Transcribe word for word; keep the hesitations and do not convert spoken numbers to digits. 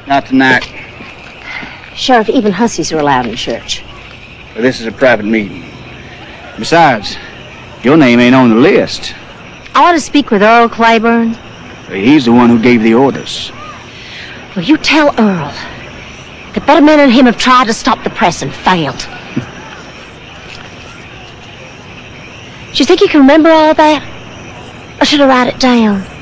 Not tonight. Sheriff, even hussies are allowed in church. Well, this is a private meeting. Besides, your name ain't on the list. I want to speak with Earl Claiborne. He's the one who gave the orders. Well, you tell Earl that better men than him have tried to stop the press and failed. Do you think you can remember all that? Or should I write it down?